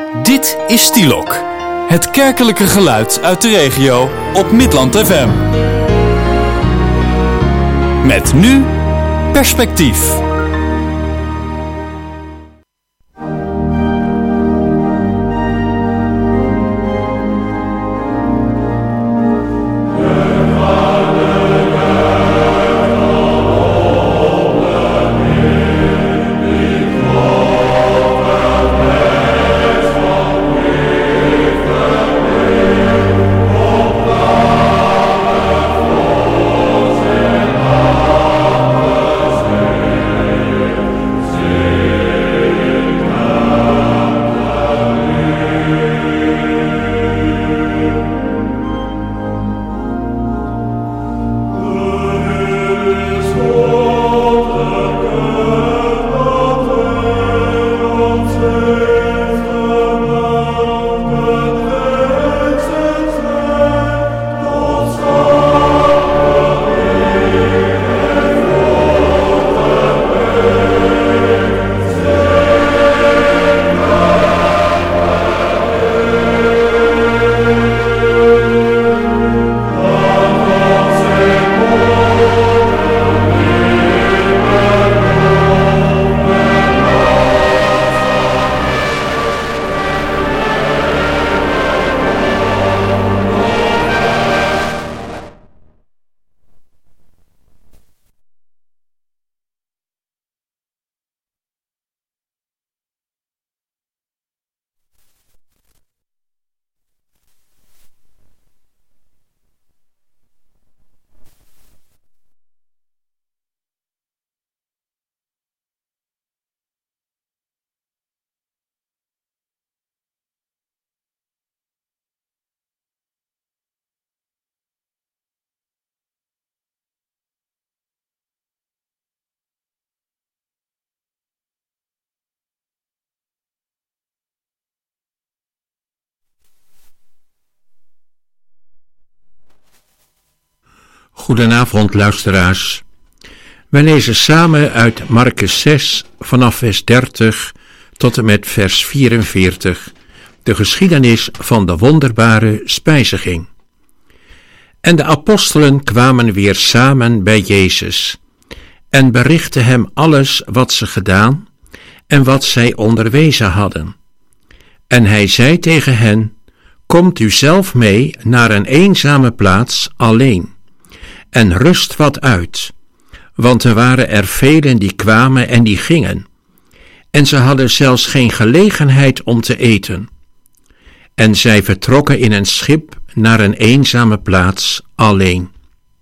Dit is Stielok, het kerkelijke geluid uit de regio op Midland FM. Met nu Perspectief. Goedenavond, luisteraars. We lezen samen uit Markus 6 vanaf vers 30 tot en met vers 44 de geschiedenis van de wonderbare spijziging. En de apostelen kwamen weer samen bij Jezus en berichtten hem alles wat ze gedaan en wat zij onderwezen hadden. En hij zei tegen hen: Komt u zelf mee naar een eenzame plaats alleen en rust wat uit, want er waren er velen die kwamen en die gingen, en ze hadden zelfs geen gelegenheid om te eten. En zij vertrokken in een schip naar een eenzame plaats alleen.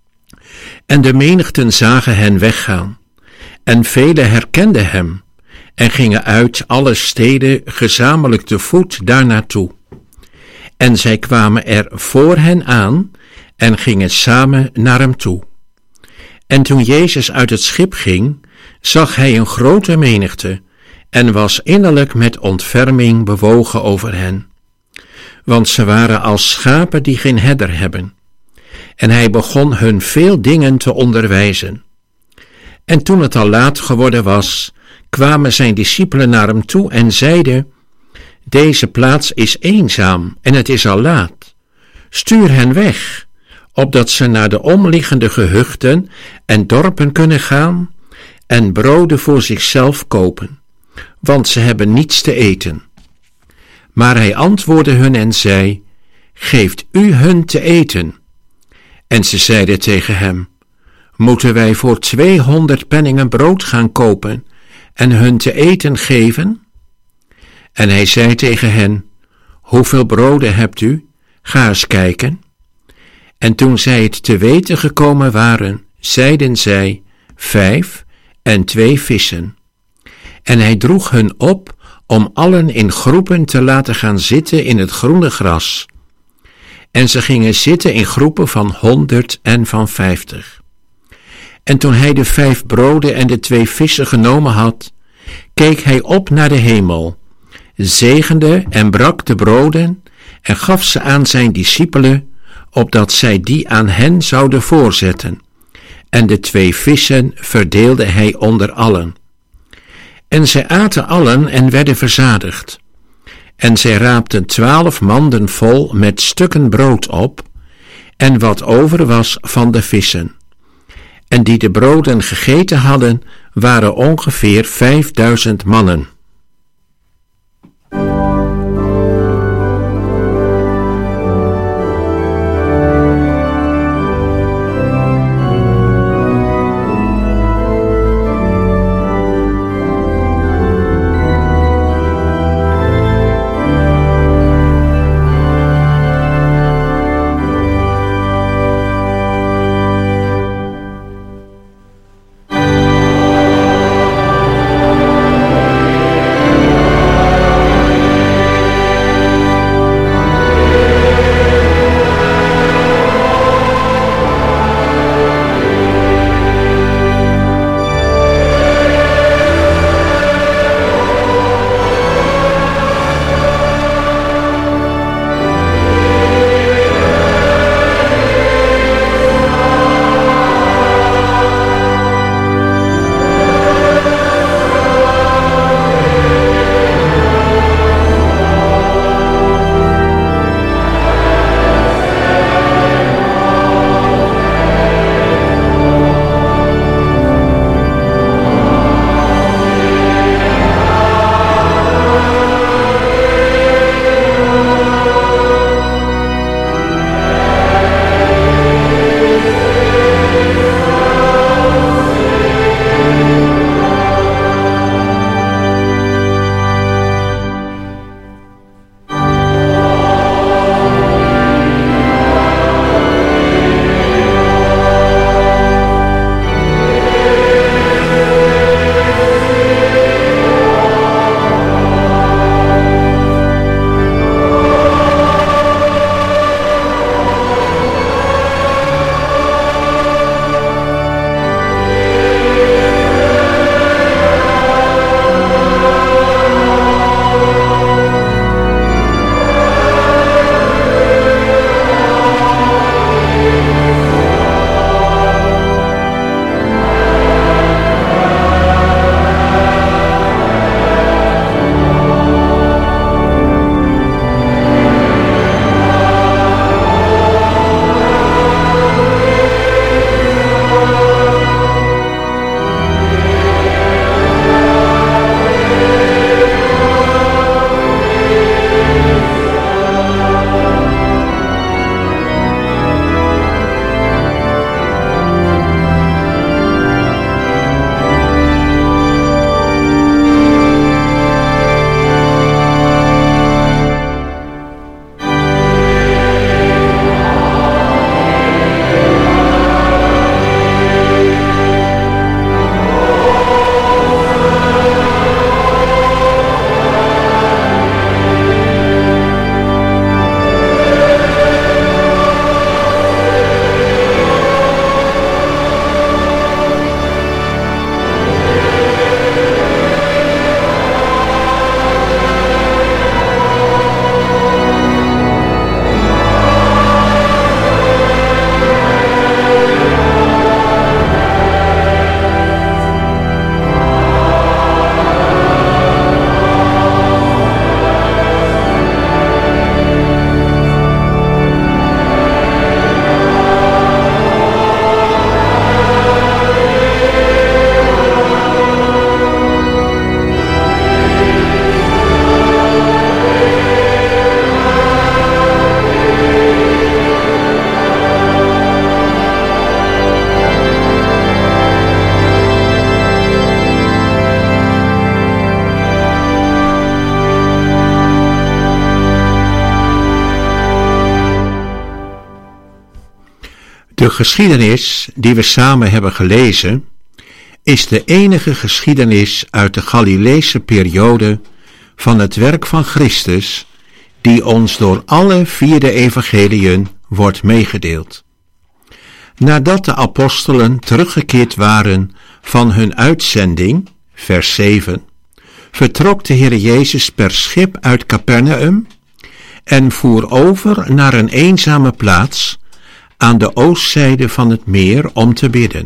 En de menigten zagen hen weggaan, en velen herkenden hem, en gingen uit alle steden gezamenlijk te voet daar naartoe. En zij kwamen er voor hen aan, en gingen samen naar hem toe. En toen Jezus uit het schip ging, zag hij een grote menigte en was innerlijk met ontferming bewogen over hen. Want ze waren als schapen die geen herder hebben. En hij begon hun veel dingen te onderwijzen. En toen het al laat geworden was, kwamen zijn discipelen naar hem toe en zeiden: Deze plaats is eenzaam en het is al laat. Stuur hen weg, opdat ze naar de omliggende gehuchten en dorpen kunnen gaan en broden voor zichzelf kopen, want ze hebben niets te eten. Maar hij antwoordde hun en zei: Geeft u hun te eten? En ze zeiden tegen hem: Moeten wij voor 200 penningen brood gaan kopen en hun te eten geven? En hij zei tegen hen: Hoeveel broden hebt u? Ga eens kijken. En toen zij het te weten gekomen waren, zeiden zij: 5 en 2 vissen. En hij droeg hun op om allen in groepen te laten gaan zitten in het groene gras. En ze gingen zitten in groepen van 100 en van 50. En toen hij de 5 broden en de 2 vissen genomen had, keek hij op naar de hemel, zegende en brak de broden en gaf ze aan zijn discipelen, opdat zij die aan hen zouden voorzetten. En de 2 vissen verdeelde hij onder allen. En zij aten allen en werden verzadigd. En zij raapten 12 manden vol met stukken brood op, en wat over was van de vissen. En die de broden gegeten hadden, waren ongeveer 5000 mannen. De geschiedenis die we samen hebben gelezen is de enige geschiedenis uit de Galileese periode van het werk van Christus die ons door alle 4 evangeliën wordt meegedeeld. Nadat de apostelen teruggekeerd waren van hun uitzending, vers 7, vertrok de Heer Jezus per schip uit Capernaum en voer over naar een eenzame plaats aan de oostzijde van het meer om te bidden.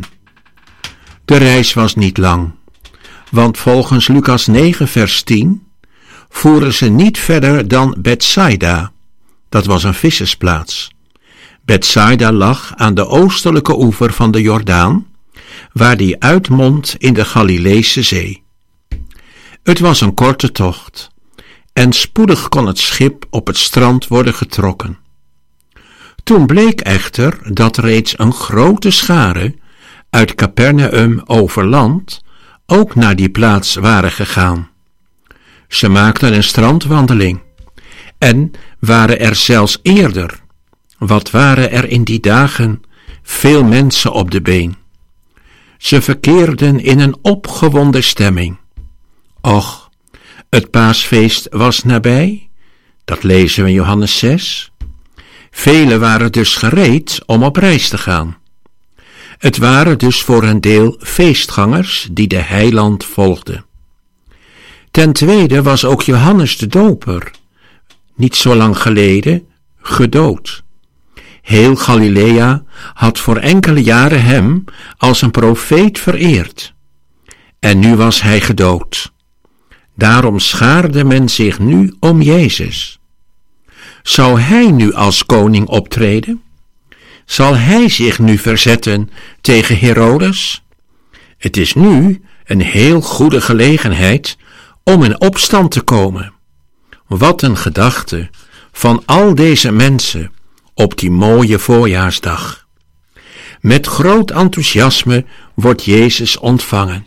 De reis was niet lang, want volgens Lucas 9 vers 10 voeren ze niet verder dan Bethsaida. Dat was een vissersplaats. Bethsaida lag aan de oostelijke oever van de Jordaan, waar die uitmondt in de Galileese Zee. Het was een korte tocht, en spoedig kon het schip op het strand worden getrokken. Toen bleek echter dat reeds een grote schare uit Capernaum over land ook naar die plaats waren gegaan. Ze maakten een strandwandeling en waren er zelfs eerder. Wat waren er in die dagen veel mensen op de been. Ze verkeerden in een opgewonden stemming. Och, het paasfeest was nabij, dat lezen we in Johannes 6. Velen waren dus gereed om op reis te gaan. Het waren dus voor een deel feestgangers die de heiland volgden. Ten tweede was ook Johannes de Doper, niet zo lang geleden, gedood. Heel Galilea had voor enkele jaren hem als een profeet vereerd. En nu was hij gedood. Daarom schaarde men zich nu om Jezus. Zou hij nu als koning optreden? Zal hij zich nu verzetten tegen Herodes? Het is nu een heel goede gelegenheid om in opstand te komen. Wat een gedachte van al deze mensen op die mooie voorjaarsdag. Met groot enthousiasme wordt Jezus ontvangen.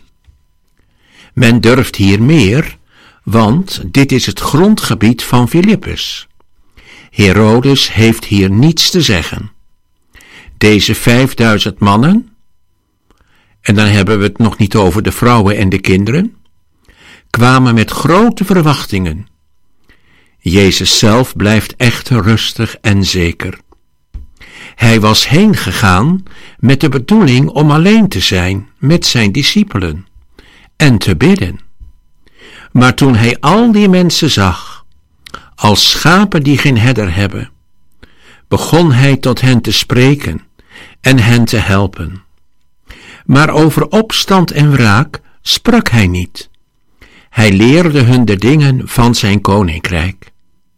Men durft hier meer, want dit is het grondgebied van Filippus. Herodes heeft hier niets te zeggen. Deze 5000 mannen, en dan hebben we het nog niet over de vrouwen en de kinderen, kwamen met grote verwachtingen. Jezus zelf blijft echter rustig en zeker. Hij was heen gegaan met de bedoeling om alleen te zijn met zijn discipelen en te bidden. Maar toen hij al die mensen zag, als schapen die geen herder hebben, begon hij tot hen te spreken en hen te helpen. Maar over opstand en wraak sprak hij niet. Hij leerde hun de dingen van zijn koninkrijk.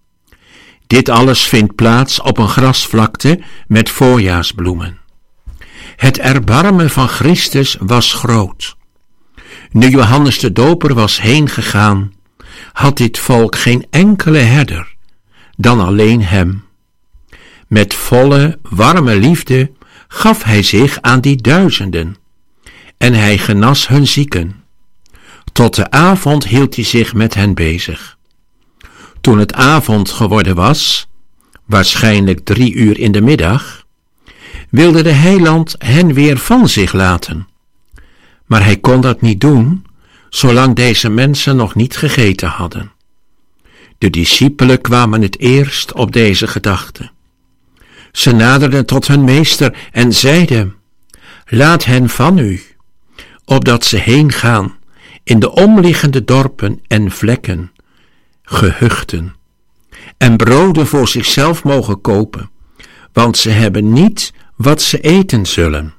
Dit alles vindt plaats op een grasvlakte met voorjaarsbloemen. Het erbarmen van Christus was groot. Nu Johannes de Doper was heen gegaan, had dit volk geen enkele herder, dan alleen hem. Met volle, warme liefde gaf hij zich aan die duizenden, en hij genas hun zieken. Tot de avond hield hij zich met hen bezig. Toen het avond geworden was, waarschijnlijk 3 uur in de middag, wilde de heiland hen weer van zich laten. Maar hij kon dat niet doen, zolang deze mensen nog niet gegeten hadden. De discipelen kwamen het eerst op deze gedachte. Ze naderden tot hun meester en zeiden: laat hen van u, opdat ze heen gaan in de omliggende dorpen en vlekken, gehuchten, en broden voor zichzelf mogen kopen, want ze hebben niet wat ze eten zullen.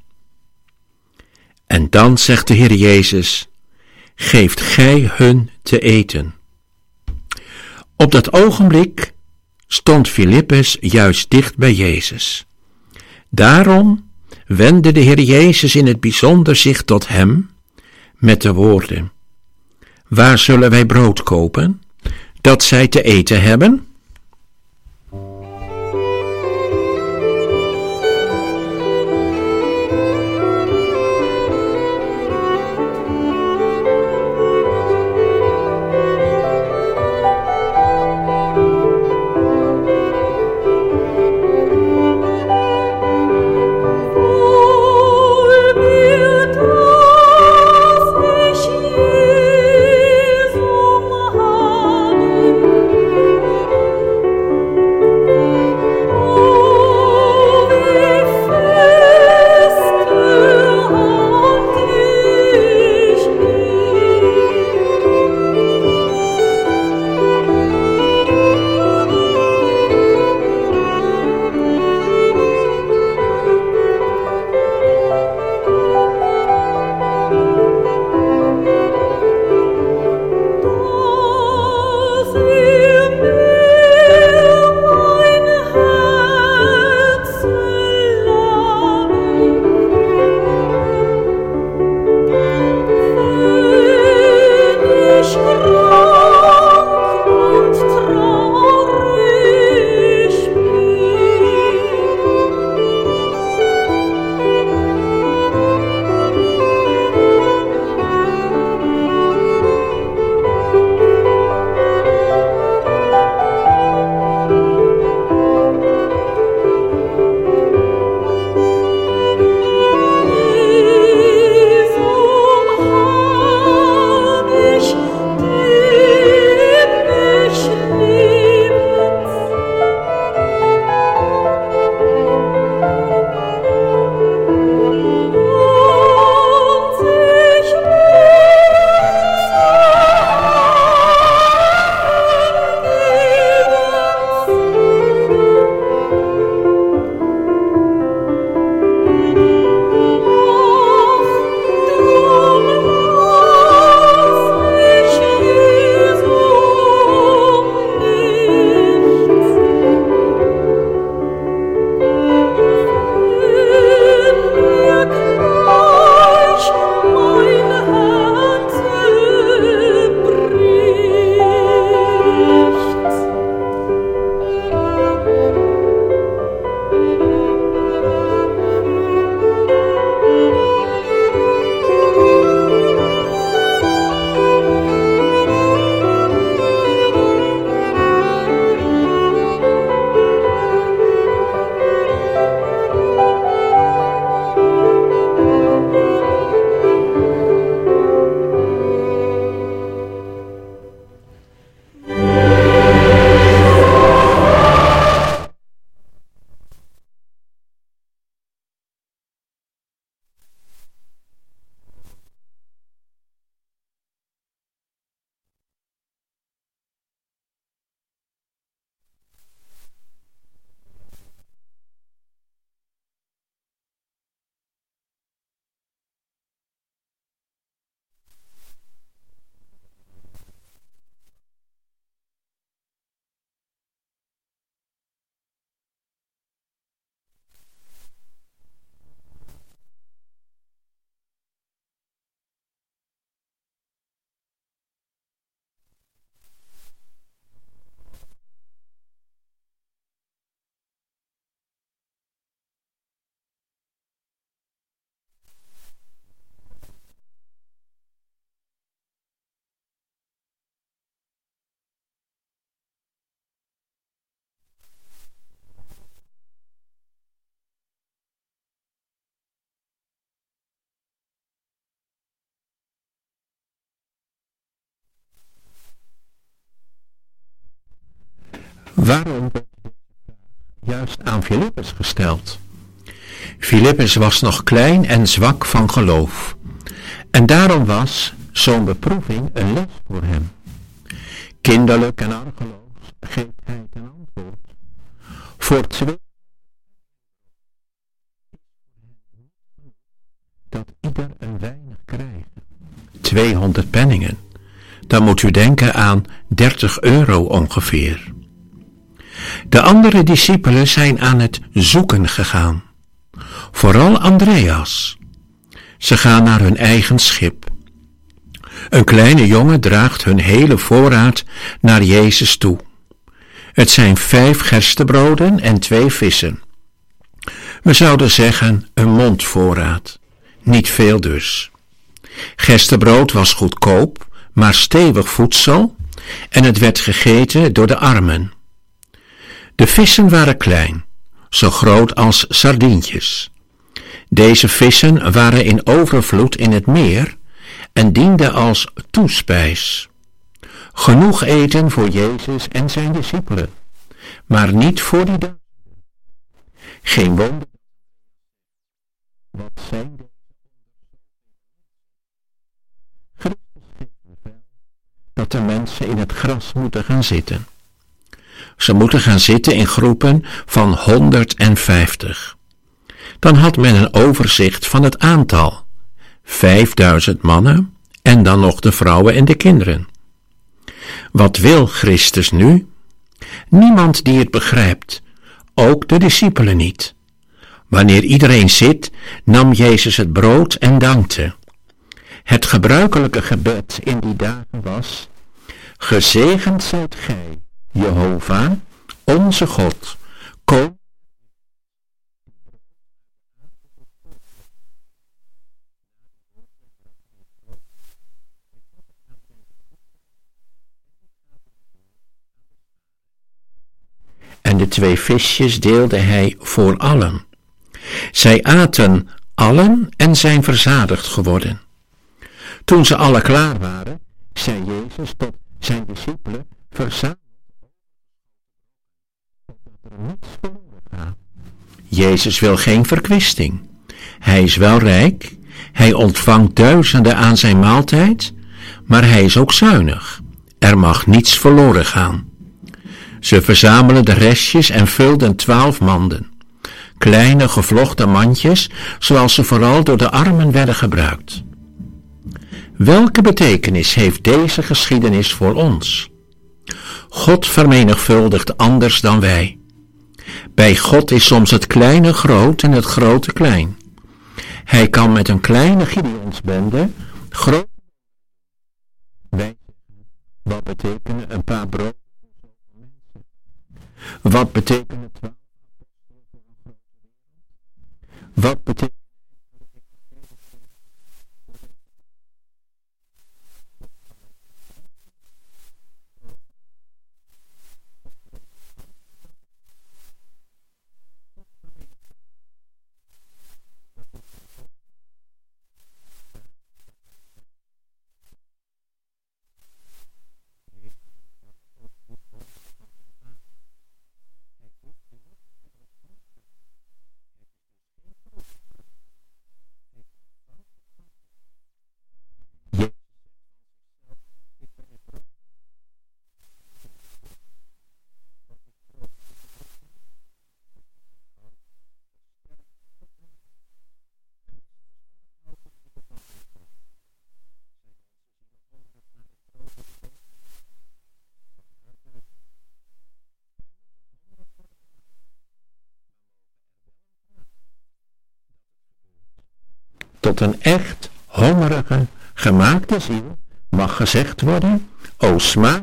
En dan zegt de Heer Jezus: geeft gij hun te eten. Op dat ogenblik stond Filippus juist dicht bij Jezus. Daarom wendde de Heer Jezus in het bijzonder zich tot hem met de woorden: waar zullen wij brood kopen, dat zij te eten hebben? Waarom werd juist aan Filippus gesteld? Filippus was nog klein en zwak van geloof. En daarom was zo'n beproeving een les voor hem. Kinderlijk en argeloos geeft hij ten antwoord. Voor 2 dat ieder een weinig krijgt. 200 penningen. Dan moet u denken aan €30 ongeveer. De andere discipelen zijn aan het zoeken gegaan. Vooral Andreas. Ze gaan naar hun eigen schip. Een kleine jongen draagt hun hele voorraad naar Jezus toe. Het zijn 5 gerstebroden en 2 vissen. We zouden zeggen een mondvoorraad. Niet veel dus. Gerstebrood was goedkoop, maar stevig voedsel en het werd gegeten door de armen. De vissen waren klein, zo groot als sardientjes. Deze vissen waren in overvloed in het meer en dienden als toespijs. Genoeg eten voor Jezus en zijn discipelen, maar niet voor die dag. Geen wonder. Wat zijn de Christus geeft bevel dat de mensen in het gras moeten gaan zitten. Ze moeten gaan zitten in groepen van 150. Dan had men een overzicht van het aantal. 5000 mannen en dan nog de vrouwen en de kinderen. Wat wil Christus nu? Niemand die het begrijpt, ook de discipelen niet. Wanneer iedereen zit, nam Jezus het brood en dankte. Het gebruikelijke gebed in die dagen was: gezegend zijt gij, Jehovah, onze God, kom. En de 2 visjes deelde hij voor allen. Zij aten allen en zijn verzadigd geworden. Toen ze alle klaar waren, zei Jezus tot zijn discipelen: verzamel, opdat er niets verloren gaat. Jezus wil geen verkwisting. Hij is wel rijk, hij ontvangt duizenden aan zijn maaltijd, maar hij is ook zuinig. Er mag niets verloren gaan. Ze verzamelen de restjes en vulden 12 manden. Kleine gevlochten mandjes, zoals ze vooral door de armen werden gebruikt. Welke betekenis heeft deze geschiedenis voor ons? God vermenigvuldigt anders dan wij. Bij God is soms het kleine groot en het grote klein. Hij kan met een kleine Gideonsbende groot. Wat betekenen een paar brood? Wat betekenen 12? Wat betekent tot een echt hongerige, gemaakte ziel mag gezegd worden: o smaak.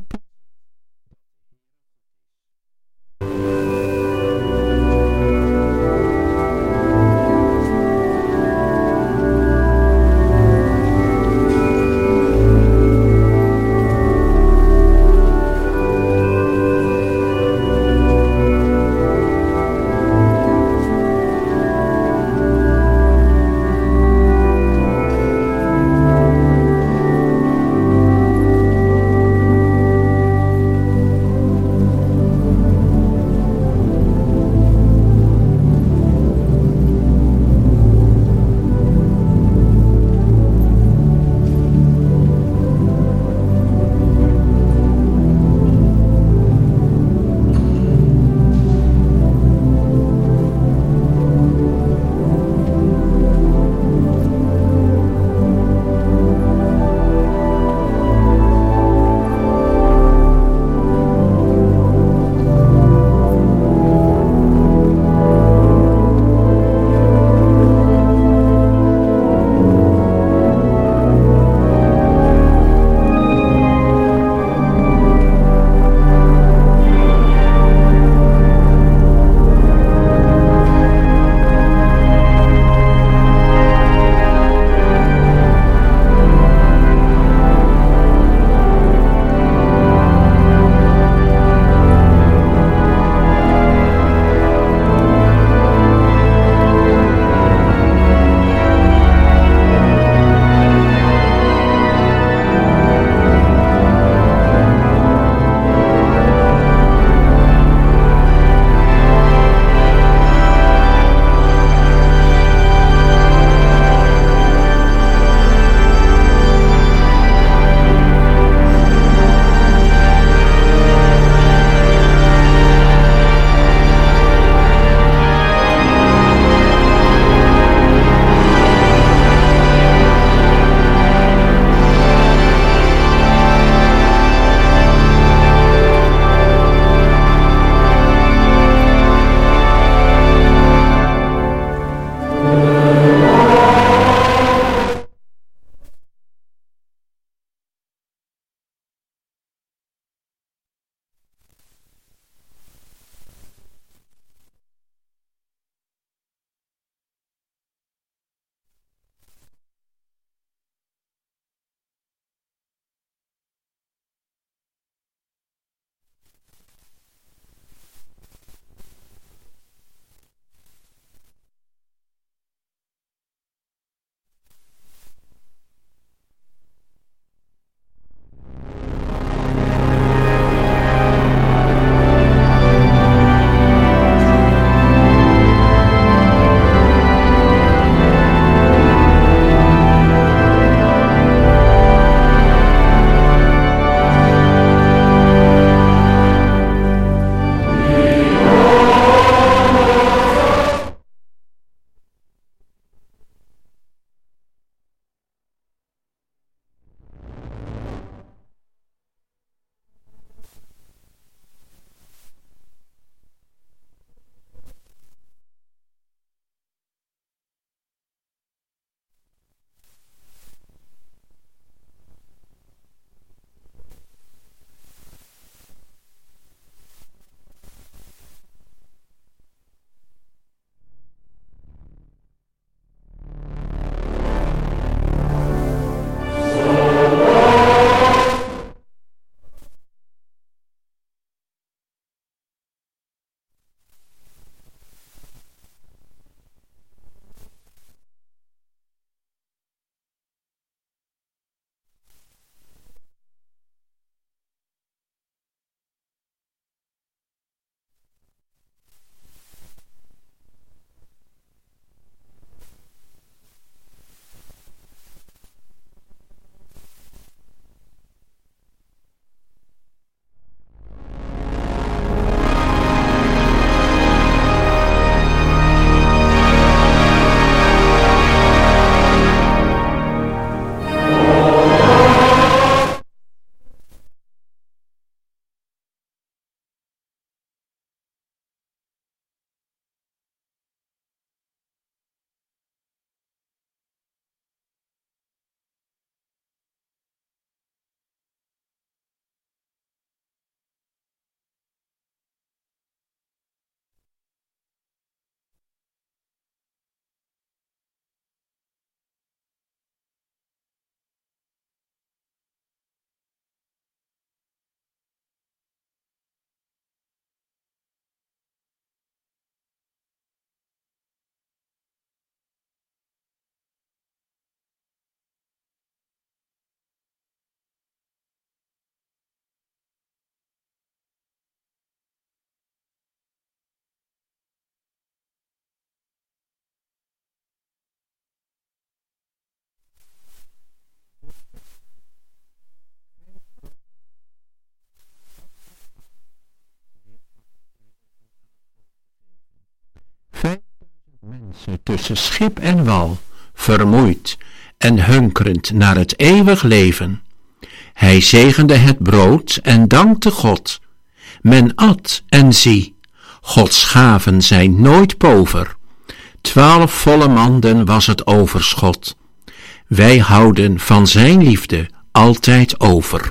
tussen schip en wal, vermoeid en hunkerend naar het eeuwig leven. Hij zegende het brood en dankte God. Men at en zie, Gods gaven zijn nooit pover. 12 volle manden was het overschot. Wij houden van zijn liefde altijd over.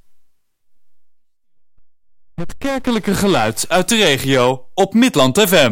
Het kerkelijke geluid uit de regio op Midland FM.